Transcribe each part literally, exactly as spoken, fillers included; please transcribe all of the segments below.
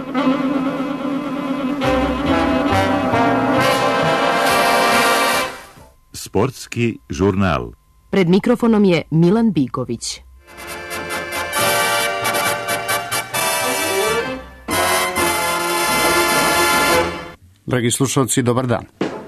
Sportski žurnal. Pred mikrofonom je Milan Bigović. Dragi slušalci, dobar dan.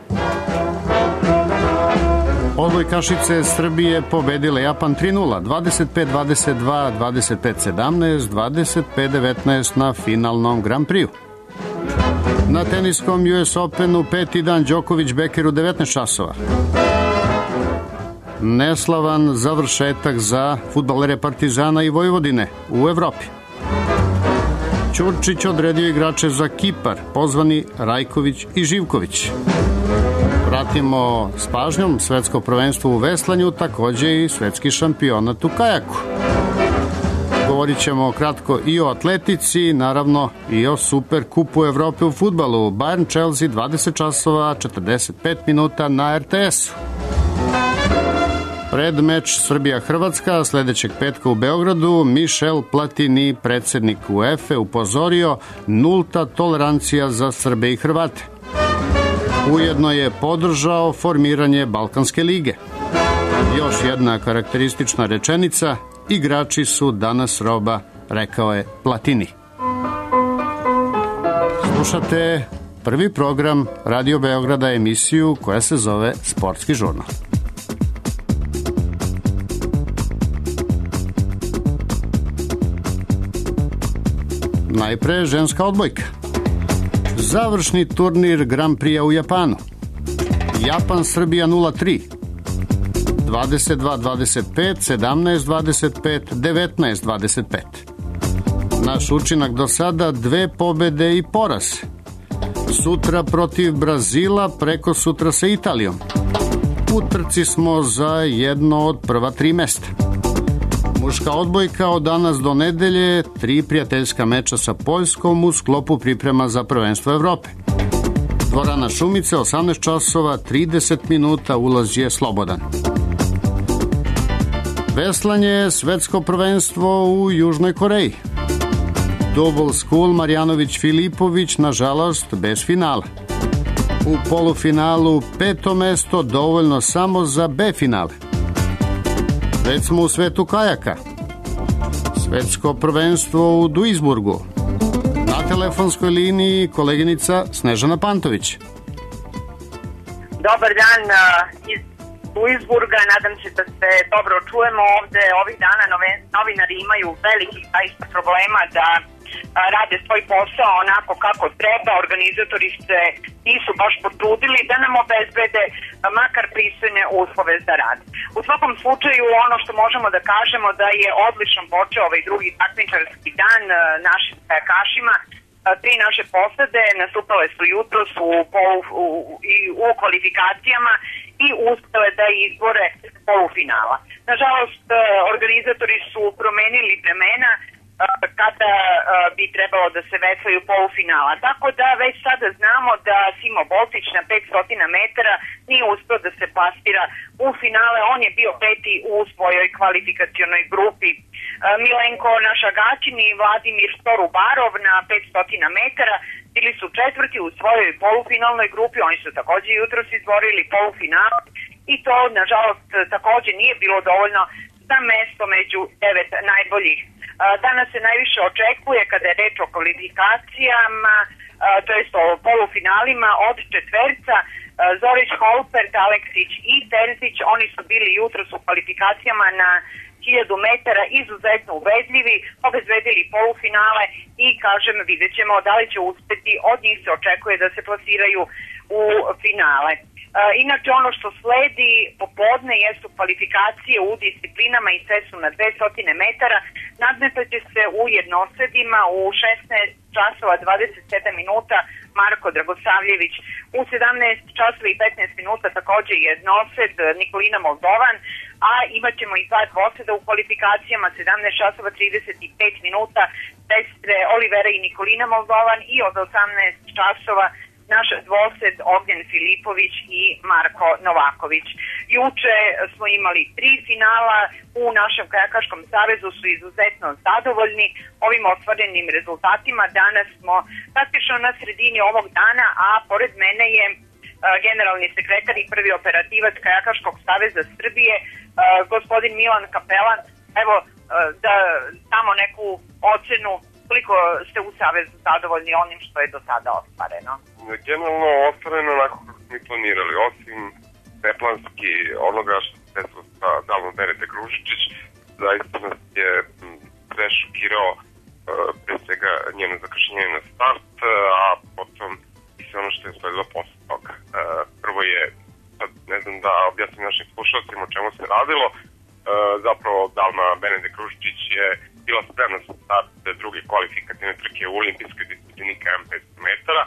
Odbojkašice Srbije pobedile Japan tri nula, dvadeset pet dvadeset dva, dvadeset pet sedamnaest, dvadeset pet devetnaest na finalnom Grand Prix-u. Na teniskom U S Openu peti dan Đoković Beker u devetnaest časova. Neslavan završetak za fudbalere Partizana i Vojvodine u Evropi. Ćurčić odredio igrače za Kipar, pozvani Rajković i Živković. Pratimo s pažnjom svetsko prvenstvo u veslanju, takođe i svetski šampionat u kajaku. Govorit ćemo kratko i o atletici, naravno i o Super kupu Evrope u fudbalu. Bayern Chelsea dvadeset časova četrdeset pet minuta na R T S-u. Pred meč Srbija-Hrvatska sledećeg petka u Beogradu Michel Platini, predsednik UEFA, upozorio nulta tolerancija za Srbe i Hrvate. Ujedno je podržao formiranje Balkanske lige. Još jedna karakteristična rečenica: igrači su danas roba, rekao je Platini. Slušate prvi program Radio Beograda, emisiju koja se zove Sportski žurnal. Najpre ženska odbojka. Završni turnir Grand Prix-a u Japanu. Japan-Srbija nula tri. dvadeset dva dvadeset pet, sedamnaest dvadeset pet, devetnaest dvadeset pet. Naš učinak do sada: dve pobede i poraz. Sutra protiv Brazila, preko sutra sa Italijom. U trci smo za jedno od prva tri mesta. Muška odbojka od danas do nedelje, tri prijateljska meča sa Poljskom u sklopu priprema za prvenstvo Evrope. Dvorana Šumice, osamnaest časova, trideset minuta, ulaz je slobodan. Veslanje, svetsko prvenstvo u Južnoj Koreji. Double School Marjanović-Filipović, nažalost, bez finala. U polufinalu peto mesto, dovoljno samo za B finale. Već smo u svetu kajaka. Svetsko prvenstvo u Duisburgu. Na telefonskoj liniji koleginica Snežana Pantović. Dobar dan iz Duisburga, nadam se da se dobro čujemo ovde. Ovih dana novinari imaju velikih zaista problema da rade svoj posao onako kako treba. Organizatori se nisu baš potrudili da nam obezbede makar pristojne uslove za rad. U svakom slučaju, ono što možemo da kažemo da je odličan počeo ovaj drugi takmičarski dan našim kajakašima. Tri naše posade nastupale su jutros u, u, i u kvalifikacijama i uspele da izbore polufinala. Nažalost, organizatori su promenili vremena kada bi trebalo da se veslaju polufinala. Tako da već sada znamo da Simo Boltić na petsto metara nije uspeo da se plasira u finale. On je bio peti u svojoj kvalifikacionoj grupi. Milenko Našagačin i Vladimir Storubarov na petsto metara bili su četvrti u svojoj polufinalnoj grupi. Oni su takođe jutros izborili polufinal i to, nažalost, takođe nije bilo dovoljno za mesto među devet najboljih. Danas se najviše očekuje kada je reč o kvalifikacijama, to jest o polufinalima od četverca. Zorić, Holpert, Aleksić i Terzić, oni su bili jutros u kvalifikacijama na hiljadu metara izuzetno ubedljivi, obezbedili polufinale i, kažem, vidjet ćemo da li će uspeti. Od njih se očekuje da se plasiraju u finale. Inače, ono što sledi popodne jesu kvalifikacije u disciplinama i sve su na dvesta metara. Nadmetaće se u jednosedima u šesnaest časova dvadeset sedam minuta Marko Dragosavljević, u sedamnaest časova i petnaest minuta takođe jednosed Nikolina Moldovan, a imat ćemo i dva dvoseda u kvalifikacijama, sedamnaest časova trideset pet minuta sestre Olivera i Nikolina Moldovan i od osamnaest časova naš dvosed Ognjen Filipović i Marko Novaković. Juče smo imali tri finala, u našem kajakaškom savezu su izuzetno zadovoljni ovim ostvarenim rezultatima. Danas smo praktično na sredini ovog dana, a pored mene je generalni sekretar i prvi operativac Kajakaškog saveza Srbije, gospodin Milan Kapelan. Evo, da samo neku ocenu koliko ste u savezu zadovoljni onim što je do sada ostvareno. Generalno ostvareno onako kako smo i planirali, osim neplanski onoga što se desilo sa Dalmom Benete Kružičić, zaista nas je sve šokirao pre svega njeno zakašnjenje na start, a potom i sve ono što je sledilo posle toga. Prvo je, sad ne znam da objasnim našim slušalcima o čemu se radilo, zapravo Dalma Benete Kružičić je bila spremna sa start druge kvalifikativne trke u olimpijskoj disciplini kajakom petsto metara.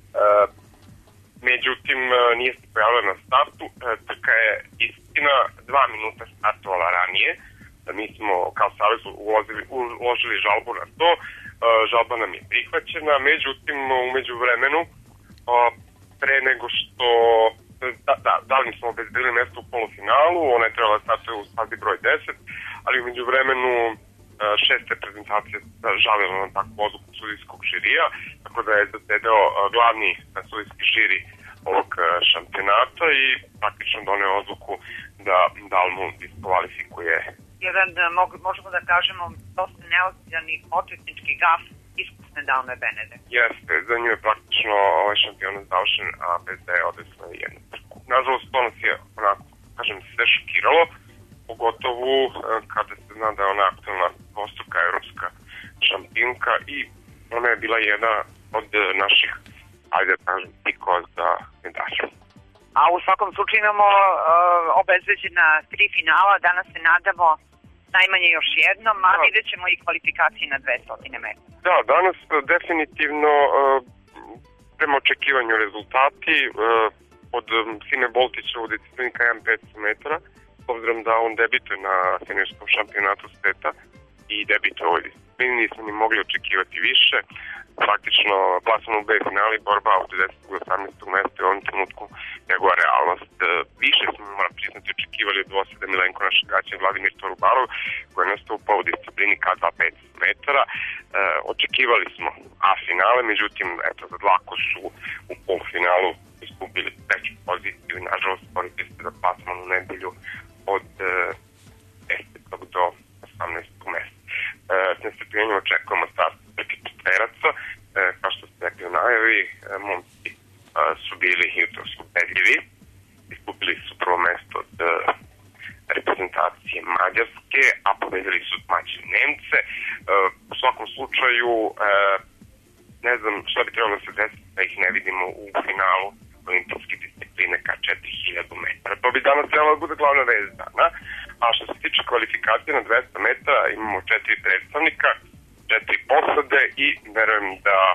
Međutim, nije se pojavila na startu. Trka je istina dva minuta startovala ranije. Mi smo kao savez uložili, uložili žalbu na to. Žalba nam je prihvaćena. Međutim, umeđu vremenu, pre nego što da, da, dali smo obezbedili mesto u polufinalu, ona je trebala startuje u stazi broj deset, ali umeđu vremenu šest reprezentacija žalilo na takvu odluku sudijskog žirija, tako da je zasedao glavni sudijski žiri ovog šampionata i praktično doneo odluku da Dalmu diskvalifikuje. Jedan, možemo da kažemo, dosta neozbiljan i početnički gaf iskusne Dalme Benede. Jeste, za nju je praktično ovaj šampionat završen, a bez da je odesla jednu trku. Nažalost, to nas je, onako, kažem, sve šokiralo, pogotovo kada se zna da je ona aktualna dvostruka evropska šampionka i ona je bila jedna od naših, ajde da kažem, pikova za medalju. A u svakom slučaju imamo uh, obezbeđena tri finala, danas se nadamo najmanje još jednom, a da. Vidjet ćemo i kvalifikacije na dvesta metara. Da, danas definitivno uh, prema očekivanju rezultati uh, od Sime Boltića u disciplini kajakom petsto metara, obzirom da on debituje na seniorskom šampionatu sveta i debituje u ovoj disciplini, nismo ni mogli očekivati više. Praktično plasman u B finali, borba od desetog do osamnaestog mesta je u ovom trenutku njegova realnost. Više smo, moram priznati, očekivali od dvoseda Milenko našeg gaća Vladimir Torubarov, koji je nastupao u disciplini K dva petsto metara. E, očekivali smo A finale, međutim, eto, za dlako su u polufinalu izgubili treću poziciju i nažalost borili se za plasman u nedelju od desetog do osamnaestog mesta. E, s nestrpljenjem očekujemo start trke četveraca. E, kao što ste rekli u najavi, e, momci e, su bili jutros ubedljivi. Izgubili su prvo mesto od e, reprezentacije Mađarske, a pobedili su domaće Nemce. E, u svakom slučaju, e, ne znam šta bi trebalo da se desiti da ih ne vidimo u finalu olimpijske discipline ka četiri hiljade metara. To bi danas trebalo da bude glavna vest dana. A što se tiče kvalifikacije na dvesta metara, imamo četiri predstavnika, četiri posade i verujem da e,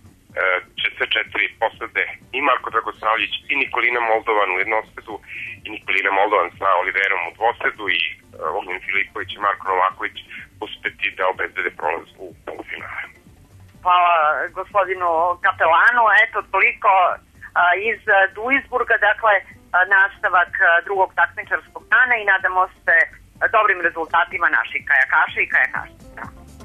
će sve četiri posade i Marko Dragosavljević i Nikolina Moldovan u jednosedu i Nikolina Moldovan sa Oliverom u dvosedu i e, Ognjen Filipović i Marko Novaković uspeti da obezbede prolaz u polufinale. Hvala gospodinu Kapelanu. Eto, toliko a, iz Duisburga, dakle, nastavak drugog takmičarskog dana i nadamo se dobrim rezultatima naših kajakaša i kajakašica.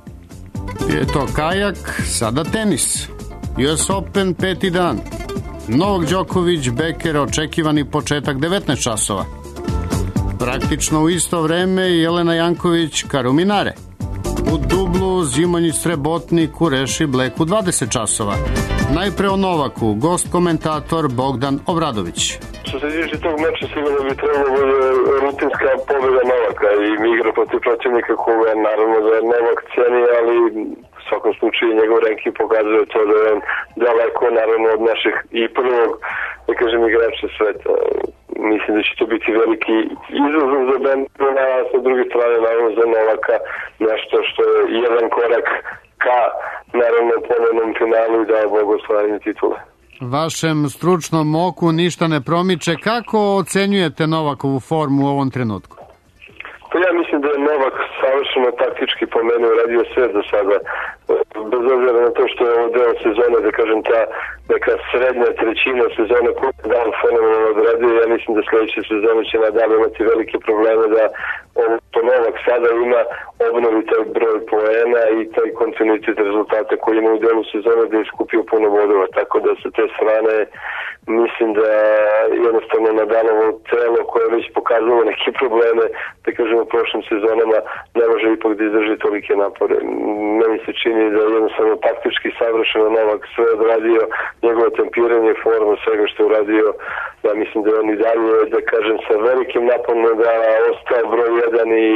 Je to kajak, sada tenis. U S Open peti dan. Novak Đoković, Beker, očekivani početak devetnaest časova. Praktično u isto vreme Jelena Janković, Karuminare. U dublu Zimonjić Srebotnik u Reši Bleku dvadeset časova. Najpre o Novaku, gost komentator Bogdan Obradović. Što se tiče tog meča, sigurno bi trebalo bude rutinska pobjeda Novaka i igra protiv protivnika koga naravno da Novak ceni, ali u svakom slučaju njegov ranking pokazuje to da je daleko naravno od naših i prvog, da kažem, igrača sveta. Mislim da će to biti veliki izazov za Bentona, a sa druge strane naravno za Novaka nešto što je jedan korak ka naravno ponovnom finalu i dao Bog ostvarenju titule. Vašem stručnom oku ništa ne promiče. Kako ocenjujete Novakovu formu u ovom trenutku? Pa ja mislim da je Novak savršeno taktički po meni uradio sve do sada. Bez obzira na to što je ovde deo sezone, da kažem ta neka srednja trećina sezone koju Nadal fenomenalno odradio. Ja mislim da sledeće sezone će Nadal imati velike probleme da ovo to Novak sada ima obnovi taj broj poena i taj kontinuitet rezultata koji ima u delu sezone da je skupio puno bodova, tako da sa te strane mislim da jednostavno Nadalovo telo koje je već pokazalo neke probleme, da kažemo u prošlim sezonama, ne može ipak da izdrži tolike napore. Meni se čini da je jednostavno taktički savršeno Novak sve odradio, njegovo tempiranje, forma, svega što je uradio. Ja mislim da je on i dalje, da kažem, sa velikim naponom da ostao broj jedan i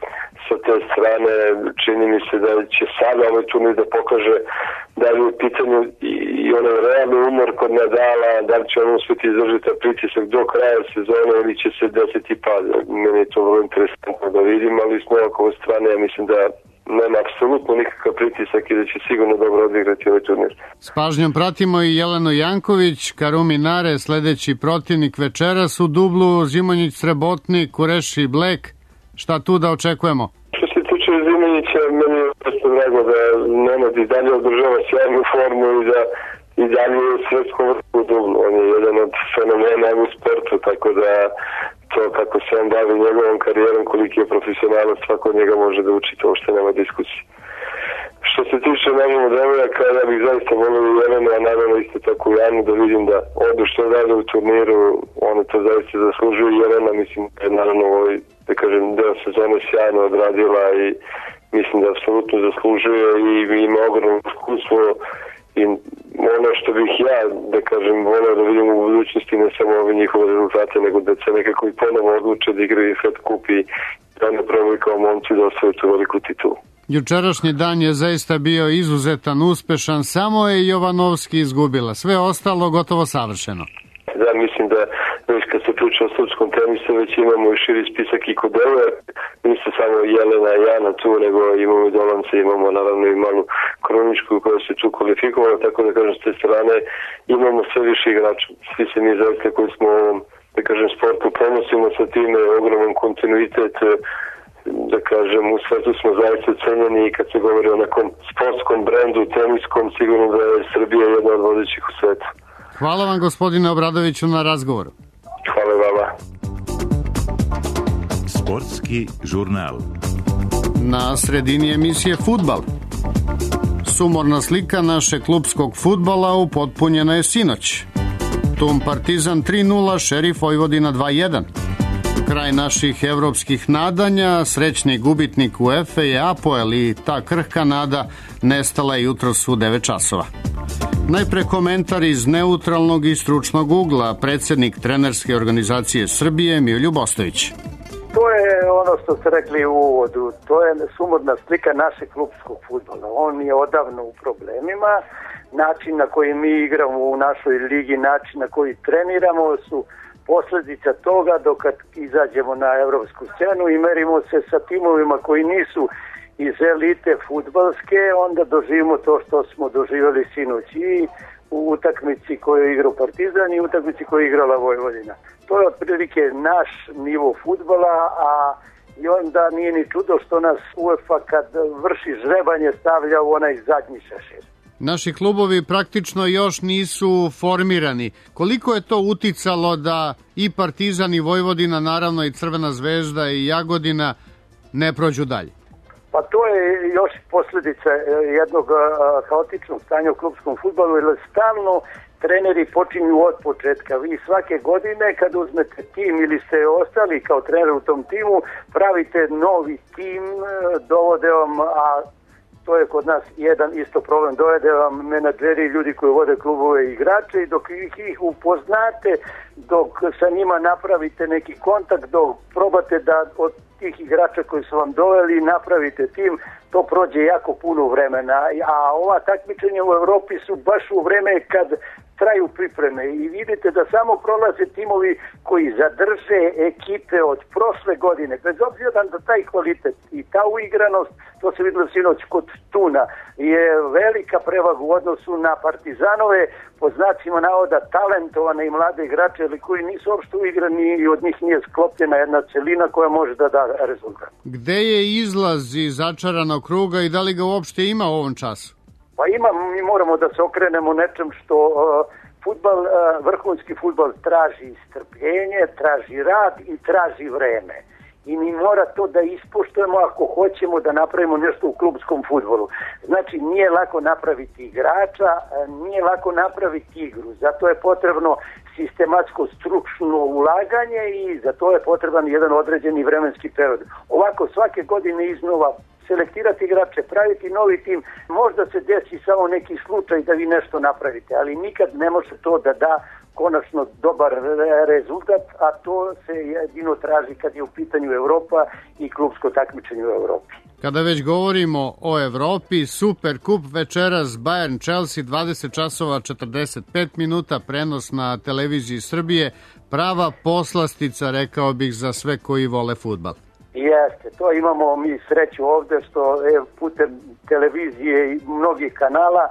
sa te strane čini mi se da će sada ovaj turnir da pokaže da je u pitanju i, i onaj realni umor kod Nadala, da li će on uspjeti izdržati pritisak do kraja sezone ili će se desiti pad. Meni je to vrlo interesantno da vidim, ali s Novakove strane ja mislim da nema apsolutno nikakav pritisak i da će sigurno dobro odigrati ovaj turnir. S pažnjom pratimo i Jelenu Janković, Karumi Nare, sledeći protivnik večeras u dublu, Zimonjić Srebotnik, Kureši Blek. Šta tu da očekujemo? Što se tiče Zimonjića, meni je prosto drago da Nenad i dalje održava sjajnu formu i da i dalje je u svetskom vrhu u dublu. On je jedan od fenomena u sportu, tako da to kako se on bavi njegovom karijerom, koliki je profesionalac, svako od njega može da uči, to uopšte nema diskusije. Što se tiče naravno devojaka, ja bih zaista volio i Jelenu, a naravno isto tako i Anu, da vidim da odu što rade u turniru, one to zaista zaslužuju. Jelena, mislim, je naravno ovaj, da kažem, deo sezone sjajno odradila i mislim da apsolutno zaslužuje i ima ogromno iskustvo i ono što bih ja, da kažem, volio da vidim u budućnosti ne samo ove njihove rezultate, nego da se nekako i ponovo odluče da igraju Fed Kup i da ne probaju kao momci da osvoju tu veliku titulu. Jučerašnji dan je zaista bio izuzetan, uspešan, samo je Jovanovski izgubila, sve ostalo gotovo savršeno. Da, mislim da već kad se priča o srpskom tenisu već imamo i širi spisak i kod devojaka, nisu samo Jelena i Jana tu, nego imamo i Dolance, imamo naravno i malu Kruničku koja se tu kvalifikovala, tako da kažem s te strane imamo sve više igrača. Svi se mi zaista koji smo u ovom, da kažem, sportu ponosimo sa time, ogroman kontinuitet, da kažem, u svetu smo zaista cenjeni i kad se govori o nekom sportskom brendu, teniskom, sigurno da je Srbija jedna od vodećih u svetu. Hvala vam, gospodine Obradoviću, na razgovoru. Hvala vama. Sportski žurnal. Na sredini emisije Fudbal. Sumorna slika našeg klubskog fudbala upotpunjena je sinoć. Tum Partizan tri nula, Šerif Vojvodina dva jedan. Kraj naših evropskih nadanja, srećni gubitnik UEFA je Apoel i ta krhka nada nestala je jutros u devet časova. Najpre komentar iz neutralnog i stručnog ugla, predsjednik trenerske organizacije Srbije Milju Bostović. To je ono što ste rekli u uvodu, to je sumorna slika našeg klubskog fudbala. On je odavno u problemima, način na koji mi igramo u našoj ligi, način na koji treniramo su posljedica toga dok kad izađemo na evropsku scenu i merimo se sa timovima koji nisu iz elite fudbalske, onda doživimo to što smo doživjeli sinoć i u utakmici koju je igrao Partizan i utakmici koju je igrala Vojvodina. To je otprilike naš nivo fudbala, a i onda nije ni čudo što nas UEFA kad vrši žrebanje stavlja u onaj zadnji šešir. Naši klubovi praktično još nisu formirani. Koliko je to uticalo da i Partizan i Vojvodina, naravno i Crvena zvezda i Jagodina ne prođu dalje? Pa to je još posljedica jednog haotičnog stanja u klubskom fudbalu, jer stalno treneri počinju od početka. Vi svake godine kad uzmete tim ili ste ostali kao trener u tom timu, pravite novi tim, dovode vam, a to je kod nas jedan isto problem, dovede vam menadžeri, ljudi koji vode klubove i igrače i dok ih, ih upoznate, dok sa njima napravite neki kontakt, dok probate da od tih igrača koji su vam doveli napravite tim, to prođe jako puno vremena, a ova takmičenja u Evropi su baš u vreme kad traju pripreme i vidite da samo prolaze timovi koji zadrže ekipe od prošle godine, bez obzira da taj kvalitet i ta uigranost, to se videlo sinoć kod Tuna, je velika prevaga u odnosu na Partizanove, po znacima navoda talentovane i mlade igrače, ali koji nisu uopšte uigrani i od njih nije sklopljena jedna celina koja može da da rezultat. Gde je izlaz iz začaranog kruga i da li ga uopšte ima u ovom času? Pa ima, mi moramo da se okrenemo nečem što uh, fudbal, uh, vrhunski fudbal traži strpljenje, traži rad i traži vreme. I mi mora to da ispoštujemo ako hoćemo da napravimo nešto u klubskom fudbalu. Znači, nije lako napraviti igrača, nije lako napraviti igru. Zato je potrebno sistematsko stručno ulaganje i za to je potreban jedan određeni vremenski period. Ovako svake godine iznova selektirati igrače, praviti novi tim, možda se desi samo neki slučaj da vi nešto napravite, ali nikad ne može to da da konačno dobar rezultat, a to se jedino traži kad je u pitanju Evropa i klubsko takmičenje u Evropi. Kada već govorimo o Evropi, Super kup večeras Bayern Chelsea dvadeset časova četrdeset pet minuta, prenos na televiziji Srbije, prava poslastica, rekao bih, za sve koji vole fudbal. Jeste, to imamo mi sreću ovde što je putem televizije i mnogih kanala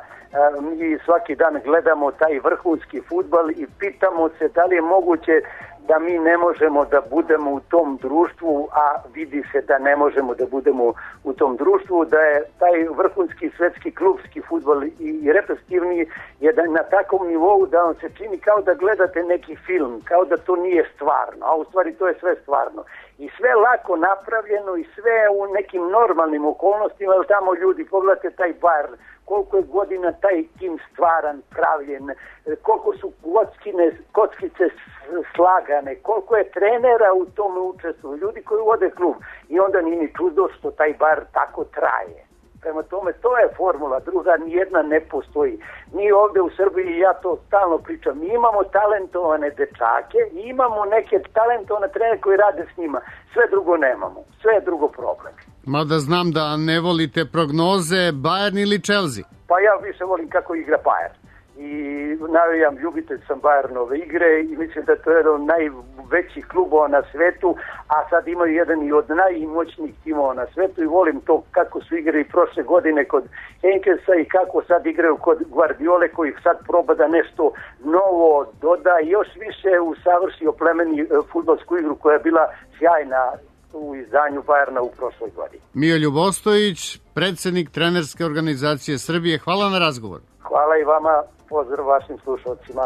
mi svaki dan gledamo taj vrhunski fudbal i pitamo se da li je moguće da mi ne možemo da budemo u tom društvu, a vidi se da ne možemo da budemo u tom društvu, da je taj vrhunski svetski klubski fudbal i repestivni je da na takvom nivou da vam se čini kao da gledate neki film, kao da to nije stvarno, a u stvari to je sve stvarno. I sve lako napravljeno i sve u nekim normalnim okolnostima, jer tamo ljudi, pogledajte taj Bayern, koliko je godina taj tim stvaran, pravljen, koliko su kockine, kockice slagane, koliko je trenera u tome učestvuju, ljudi koji vode klub. I onda nije ni čudo što taj bar tako traje. Prema tome, to je formula, druga nijedna ne postoji. Mi ovde u Srbiji, ja to stalno pričam, mi imamo talentovane dečake i imamo neke talentovane trenere koji rade s njima. Sve drugo nemamo, sve je drugo problem. Mada znam da ne volite prognoze, Bayern ili Chelsea? Pa ja više volim kako igra Bayern. I navijam, ljubitelj sam Bayernove igre i mislim da to je jedan od najvećih klubova na svetu, a sad imaju jedan i od najmoćnijih timova na svetu i volim to kako su igrali prošle godine kod Henkesa i kako sad igraju kod Guardiole koji sad proba da nešto novo doda i još više usavrši oplemeni fudbalsku igru koja je bila sjajna u izdanju Bayerna u prošloj godini. Mio Ljubostojić, predsjednik trenerske organizacije Srbije, hvala na razgovor. Hvala i vama, pozdrav vašim slušalcima.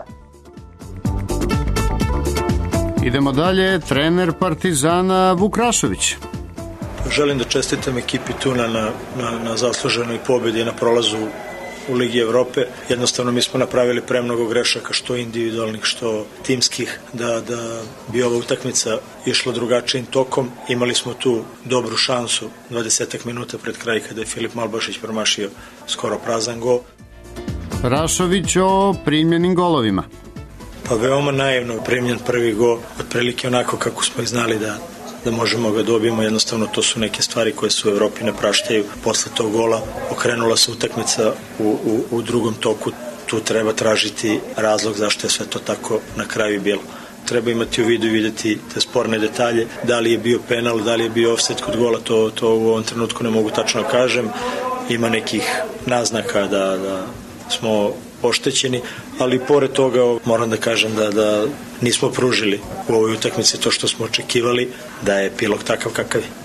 Idemo dalje, trener Partizana Vuk Rašović. Želim da čestitam ekipi Tuna na, na, na zasluženoj pobjedi na prolazu u Ligi Evrope. Jednostavno mi smo napravili premnogo grešaka, što individualnih, što timskih, da, da bi ova utakmica išla drugačijim tokom. Imali smo tu dobru šansu, dvadesetak minuta pred kraj kada je Filip Malbašić promašio skoro prazan gol. Rašović o primljenim golovima. Pa veoma naivno primljen prvi gol, otprilike onako kako smo i znali da da možemo ga dobijemo, jednostavno to su neke stvari koje se u Evropi ne praštaju. Posle tog gola okrenula se utakmica u, u, u drugom toku, tu treba tražiti razlog zašto je sve to tako na kraju bilo. Treba imati u vidu i videti te sporne detalje, da li je bio penal, da li je bio ofset kod gola, to, to u ovom trenutku ne mogu tačno kažem. Ima nekih naznaka da, da smo oštećeni, ali pored toga moram da kažem da, da nismo pružili u ovoj utakmici to što smo očekivali, da je epilog takav kakav je.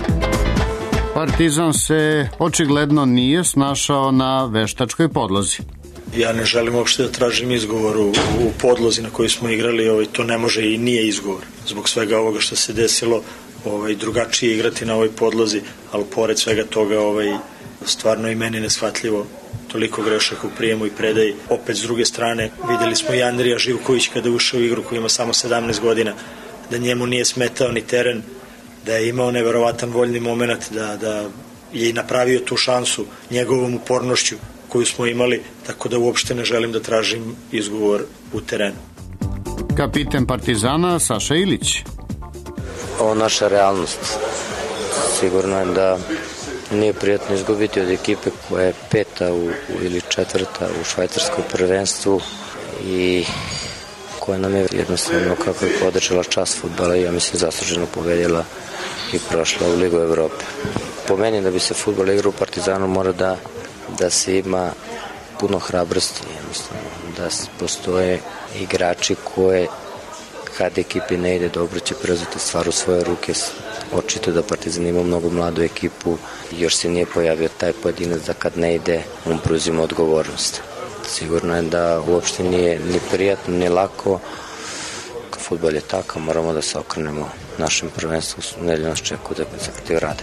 Partizan se očigledno nije snašao na veštačkoj podlozi. Ja ne želim uopšte da tražim izgovor u, u podlozi na kojoj smo igrali, ovaj, to ne može i nije izgovor. Zbog svega ovoga što se desilo, ovaj, drugačije igrati na ovoj podlozi, ali pored svega toga ovaj, stvarno i meni neshvatljivo toliko grešaka u prijemu i predaji. Opet s druge strane videli smo i Andrija Živković kada je ušao u igru koji ima samo sedamnaest godina, da njemu nije smetao ni teren, da je imao neverovatan voljni moment, da, da je i napravio tu šansu njegovom upornošću koju smo imali, tako da uopšte ne želim da tražim izgovor u terenu. Kapiten Partizana Saša Ilić. Ovo naša realnost. Sigurno je da nije prijatno izgubiti od ekipe koja je peta u, ili četvrta u švajcarskom prvenstvu i koja nam je jednostavno kako je podržala čast fudbala i ja mislim zasluženo pobedila i prošla u Ligu Evrope. Po meni da bi se fudbal igrao u Partizanu mora da, da se ima puno hrabrosti, jednostavno da postoje igrači koje kad ekipi ne ide dobro će preuzeti stvar u svoje ruke, očito da Partizan ima mnogo mladu ekipu, još se nije pojavio taj pojedinac da kad ne ide, on preuzima odgovornost. Sigurno je da uopšte nije ni prijatno, ni lako. Fudbal je takav, moramo da se okrenemo našem prvenstvu, nedelju nas čeka utakmica protiv Rade.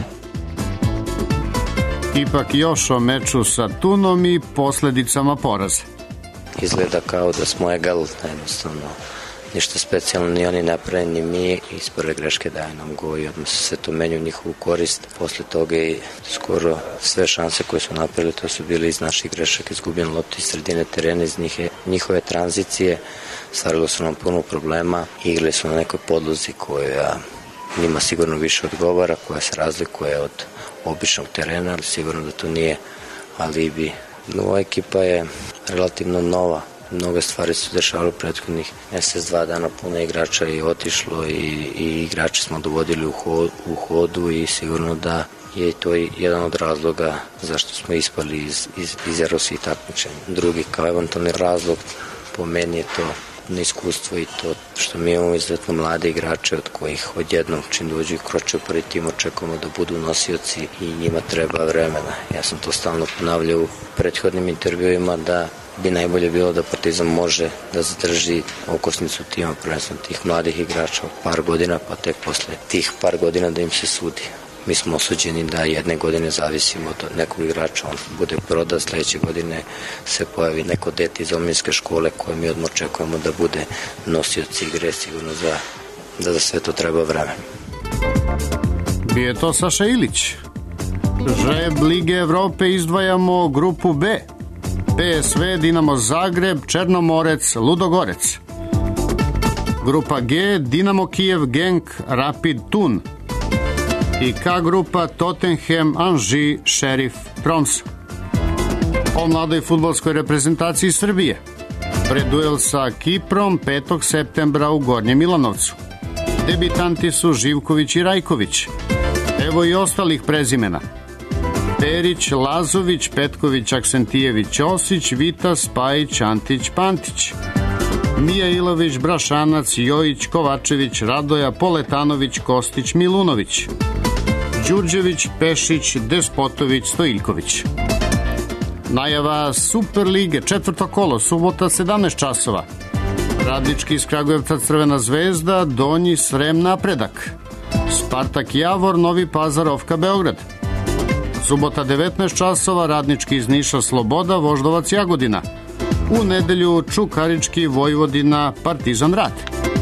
Ipak još o meču sa Tunom i posledicama poraza. Izgleda kao da smo egal, jednostavno. Ništa specijalno ni oni ne prave, ni mi. Iz prve greške daje nam go i odmah se to menja u njihovu korist. Posle toga i skoro sve šanse koje su napravili, to su bili iz naših grešaka, izgubljen lopti iz sredine terena, iz njih, njihove tranzicije. Stvarilo su nam puno problema, igrali su na nekoj podlozi koja njima sigurno više odgovara, koja se razlikuje od običnog terena, ali sigurno da to nije alibi. Ova ekipa je relativno nova. Mnogo stvari su dešavale u prethodnih mesec, dva dana, puno igrača je otišlo i, i igrači smo dovodili u, hod, u hodu i sigurno da je to jedan od razloga zašto smo ispali iz, iz, iz evropskih takmičenja. Drugi kao eventualni razlog po meni je to neiskustvo i to što mi imamo izuzetno mlade igrače od kojih odjednom čim dođu i kroče u prvi tim očekujemo da budu nosioci i njima treba vremena. Ja sam to stalno ponavljao u prethodnim intervjuima da bi najbolje bilo da Partizan može da zadrži okosnicu tima, prvenstveno tih mladih igrača par godina, pa tek posle tih par godina da im se sudi. Mi smo osuđeni da jedne godine zavisimo od nekog igrača, on bude proda, sledeće godine se pojavi neko dete iz omladinske škole koje mi odmah očekujemo da bude nosioc igre, sigurno za, da za sve to treba vreme. Bio to Saša Ilić. Žreb Lige Evrope izdvajamo grupu B. P S V, Dinamo Zagreb, Černomorec, Ludogorec. Grupa G, Dinamo Kijev, Genk, Rapid Tun. I K grupa Tottenham, Anži, Šerif, Proms. O mladoj fudbalskoj reprezentaciji Srbije. Preduel sa Kiprom petog septembra u Gornjem Milanovcu. Debitanti su Živković i Rajković. Evo i ostalih prezimena. Perić, Lazović, Petković, Aksentijević, Osić, Vitas, Pajić, Antić, Pantić. Mija Ilović, Brašanac, Jojić, Kovačević, Radoja, Poletanović, Kostić, Milunović. Đurđević, Pešić, Despotović, Stojiljković. Najava Super lige, četvrto kolo, subota sedamnaest časova. Radnički iz Kragujevca Crvena zvezda, Donji Srem Napredak. Spartak Javor, Novi Pazar Ofka Beograd. Subota devetnaest časova, Radnički iz Niša Sloboda, Voždovac Jagodina. U nedelju Čukarički Vojvodina Partizan Rad.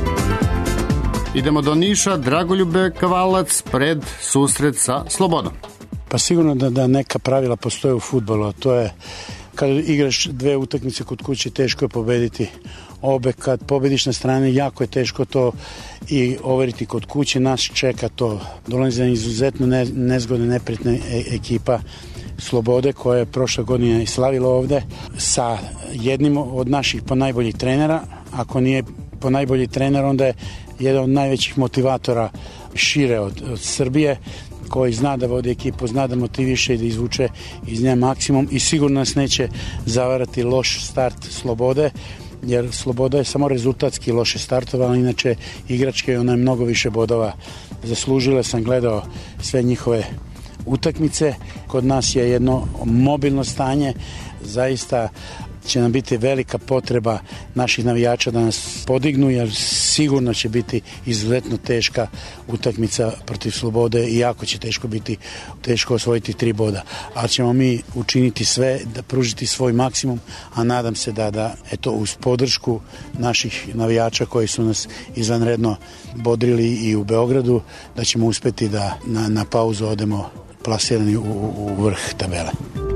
Idemo do Niša, Dragoljube Kavalac pred susret sa Slobodom. Pa sigurno da, da neka pravila postoje u fudbalu, a to je kad igraš dve utakmice kod kuće teško je pobediti obe, kad pobediš na strane jako je teško to i overiti kod kuće. Nas čeka to, dolazi izuzetno ne, nezgodna neprijatna e, ekipa Slobode koja je prošle godine slavila ovde sa jednim od naših po najboljih trenera. Ako nije po najbolji trener, onda je jedan od najvećih motivatora šire od, od Srbije, koji zna da vodi ekipu, zna da motiviše i da izvuče iz nje maksimum i sigurno nas neće zavarati loš start Slobode, jer Sloboda je samo rezultatski loše startovala, inače igračke ona je mnogo više bodova zaslužila. Sam gledao sve njihove utakmice. Kod nas je jedno mobilno stanje, zaista će nam biti velika potreba naših navijača da nas podignu, jer sigurno će biti izuzetno teška utakmica protiv Slobode i jako će teško biti, teško osvojiti tri boda. Ali ćemo mi učiniti sve da pružiti svoj maksimum, a nadam se da, da eto, uz podršku naših navijača koji su nas izvanredno bodrili i u Beogradu, da ćemo uspeti da na, na pauzu odemo plasirani u, u vrh tabele.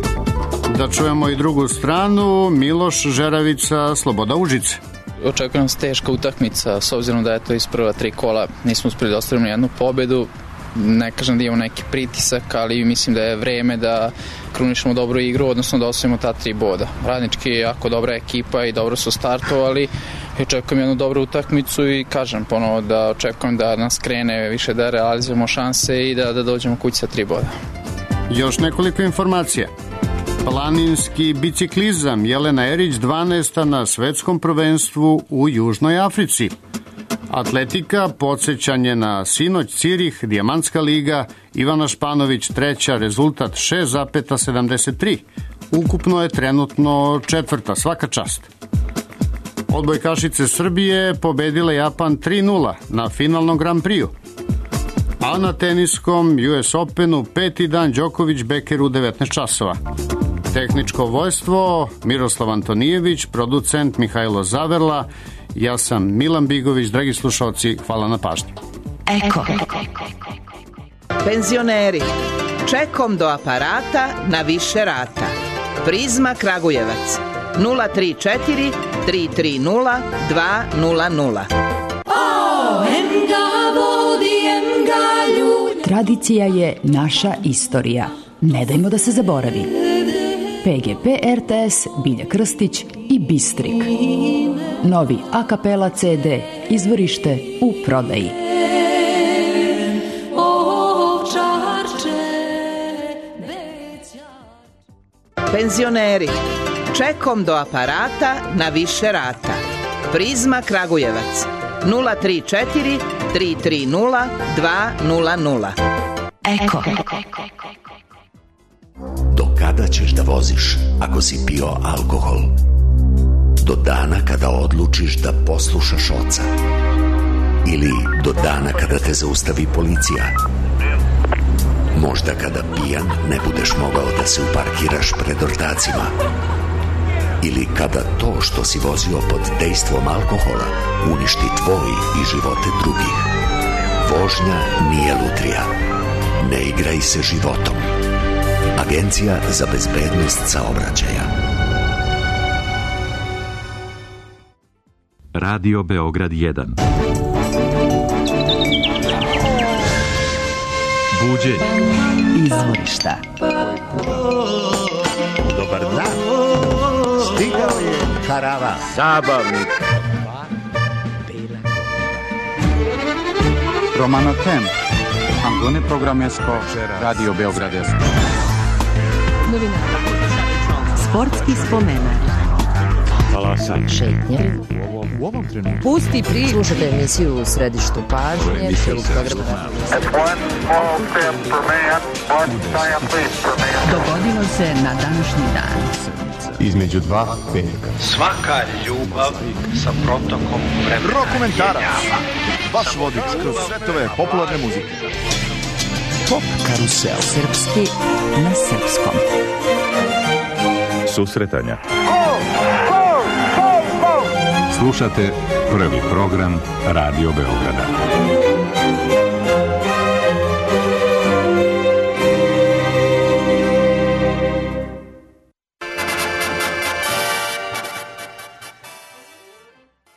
Da čujemo i drugu stranu, Miloš Žeravica, Sloboda Užice. Očekujem se teška utakmica, s obzirom da je to iz prva tri kola nismo uspeli da ostvarimo jednu pobedu. Ne kažem da imamo neki pritisak, ali mislim da je vreme da krunišemo dobru igru, odnosno da osvojimo ta tri boda. Radnički je jako dobra ekipa i dobro su startovali. Očekujem jednu dobru utakmicu i kažem ponovo da očekujem da nas krene više da realizujemo šanse i da, da dođemo kući sa tri boda. Još nekoliko informacija. Planinski biciklizam, Jelena Erić dvanaesta na svetskom prvenstvu u Južnoj Africi. Atletika, podsjećanje na sinoć Cirih, Dijamantska liga, Ivana Španović treća, rezultat šest zarez sedamdeset tri. Ukupno je trenutno četvrta, svaka čast. Odbojkašice Srbije pobedile Japan tri nula na finalnom Grand Prix-u. A na teniskom U S Openu peti dan Đoković Beker u devetnaest časova. Tehničko vojstvo Miroslav Antonijević, producent Mihajlo Zaverla, ja sam Milan Bigović. Dragi slušalci, hvala na pažnji. Eko. Penzioneri, čekom do aparata na više rata. Prizma Kragujevac nula tri četiri tri tri nula dva nula nula. Tradicija je naša istorija. Ne dajmo da se zaboravi. P G P R T S, Bilja Krstić i Bistrik. Novi a kapela C D, izvorište u prodaji. Penzioneri, čekom do aparata na više rata. Prizma Kragujevac nula tri četiri tri tri nula dva nula nula. Eko. Do kada ćeš da voziš ako si pio alkohol? Do dana kada odlučiš da poslušaš oca? Ili do dana kada te zaustavi policija? Možda kada pijan ne budeš mogao da se uparkiraš pred ortacima? Ili kada to što si vozio pod dejstvom alkohola uništi tvoj i živote drugih? Vožnja nije lutrija. Ne igraj se životom. Agencija za bezbednost saobraćaja. Radio Beograd jedan. Buđenje. Izvorišta. Dobar dan. Stigao je karavan. Zabavnik. Romano Tem. Angone programesko. Radio Beograd jedan. Sportski spomenak. Talasan. Šetnje. U ovom trenutku. Pusti pri. Slušajte emisiju u središtu pažnje. Dogodilo se na današnji dan. Između dva petka. Svaka ljubav sa protokom vremena. Rokomentarac. Vaš vodič kroz svetove popularne muzike. Pop karusel. Srpski na srpskom. Susretanja. Slušate prvi program Radio Beograda.